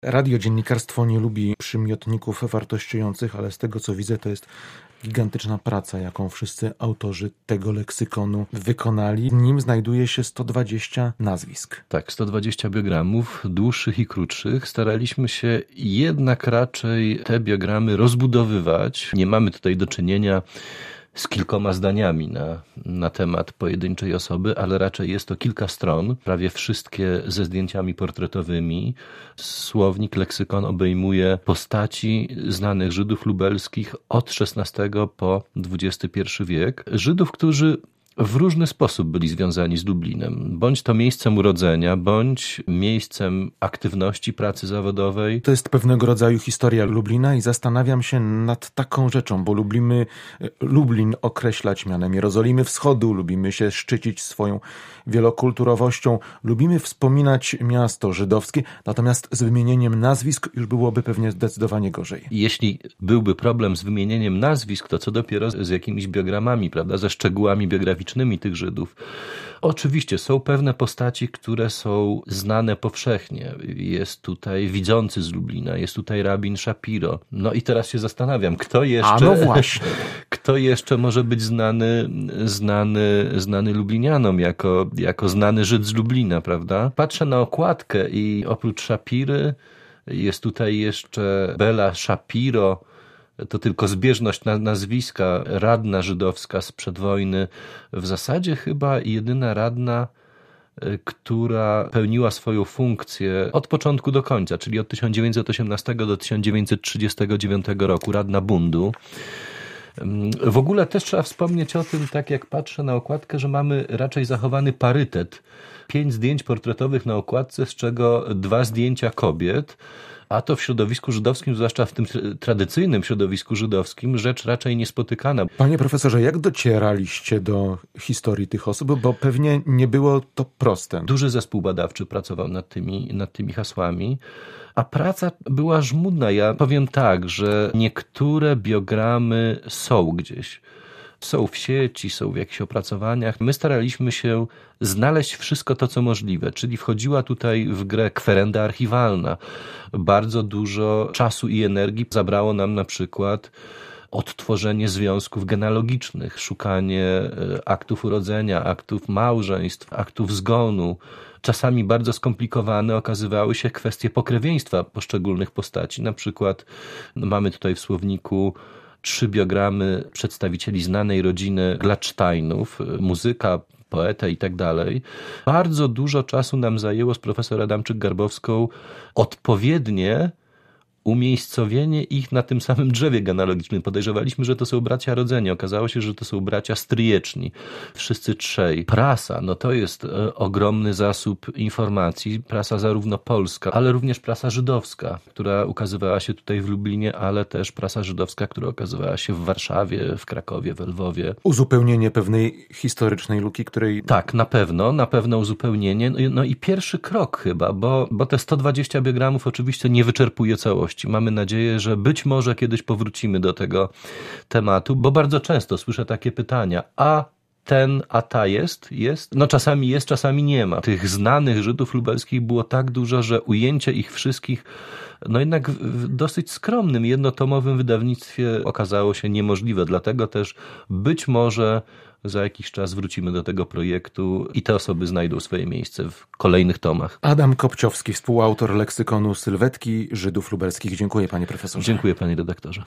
Radiodziennikarstwo nie lubi przymiotników wartościujących, ale z tego co widzę, to jest gigantyczna praca, jaką wszyscy autorzy tego leksykonu wykonali. W nim znajduje się 120 nazwisk. Tak, 120 biogramów, dłuższych i krótszych. Staraliśmy się jednak raczej te biogramy rozbudowywać. Nie mamy tutaj do czynienia z kilkoma zdaniami na temat pojedynczej osoby, ale raczej jest to kilka stron, prawie wszystkie ze zdjęciami portretowymi. Słownik, leksykon obejmuje postaci znanych Żydów lubelskich od XVI po XXI wiek. Żydów, którzy w różny sposób byli związani z Lublinem. Bądź to miejscem urodzenia, bądź miejscem aktywności, pracy zawodowej. To jest pewnego rodzaju historia Lublina i zastanawiam się nad taką rzeczą, bo lubimy Lublin określać mianem Jerozolimy Wschodu, lubimy się szczycić swoją wielokulturowością, lubimy wspominać miasto żydowskie, natomiast z wymienieniem nazwisk już byłoby pewnie zdecydowanie gorzej. Jeśli byłby problem z wymienieniem nazwisk, to co dopiero z jakimiś biogramami, prawda, ze szczegółami biograficznymi tych Żydów. Oczywiście są pewne postaci, które są znane powszechnie. Jest tutaj widzący z Lublina, jest tutaj rabin Shapiro. No i teraz się zastanawiam, kto jeszcze może być znany Lublinianom jako znany Żyd z Lublina, prawda? Patrzę na okładkę i oprócz Szapiry jest tutaj jeszcze Bela Shapiro, to tylko zbieżność nazwiska, radna żydowska sprzed wojny, w zasadzie chyba jedyna radna, która pełniła swoją funkcję od początku do końca, czyli od 1918 do 1939 roku, radna Bundu. W ogóle też trzeba wspomnieć o tym, tak jak patrzę na okładkę, że mamy raczej zachowany parytet. 5 zdjęć portretowych na okładce, z czego 2 zdjęcia kobiet, a to w środowisku żydowskim, zwłaszcza w tym tradycyjnym środowisku żydowskim, rzecz raczej niespotykana. Panie profesorze, jak docieraliście do historii tych osób? Bo pewnie nie było to proste. Duży zespół badawczy pracował nad tymi hasłami, a praca była żmudna. Ja powiem tak, że niektóre biogramy są gdzieś. Są w sieci, są w jakichś opracowaniach. My staraliśmy się znaleźć wszystko to, co możliwe, czyli wchodziła tutaj w grę kwerenda archiwalna. Bardzo dużo czasu i energii zabrało nam na przykład odtworzenie związków genealogicznych, szukanie aktów urodzenia, aktów małżeństw, aktów zgonu. Czasami bardzo skomplikowane okazywały się kwestie pokrewieństwa poszczególnych postaci. Na przykład mamy tutaj w słowniku 3 biogramy przedstawicieli znanej rodziny Gladsteinów, muzyka, poeta i tak dalej. Bardzo dużo czasu nam zajęło z profesor Adamczyk-Garbowską odpowiednie umiejscowienie ich na tym samym drzewie genealogicznym. Podejrzewaliśmy, że to są bracia rodzeni. Okazało się, że to są bracia stryjeczni. Wszyscy 3. Prasa, no to jest ogromny zasób informacji. Prasa zarówno polska, ale również prasa żydowska, która ukazywała się tutaj w Lublinie, ale też prasa żydowska, która ukazywała się w Warszawie, w Krakowie, w Lwowie. Uzupełnienie pewnej historycznej luki, której... Tak, na pewno uzupełnienie. No i pierwszy krok chyba, bo te 120 biogramów oczywiście nie wyczerpuje całości. Mamy nadzieję, że być może kiedyś powrócimy do tego tematu, bo bardzo często słyszę takie pytania, a ta jest? No czasami jest, czasami nie ma. Tych znanych Żydów lubelskich było tak dużo, że ujęcie ich wszystkich, no jednak w dosyć skromnym, jednotomowym wydawnictwie okazało się niemożliwe. Dlatego też być może za jakiś czas wrócimy do tego projektu i te osoby znajdą swoje miejsce w kolejnych tomach. Adam Kopciowski, współautor leksykonu Sylwetki Żydów lubelskich. Dziękuję, panie profesorze. Dziękuję, panie redaktorze.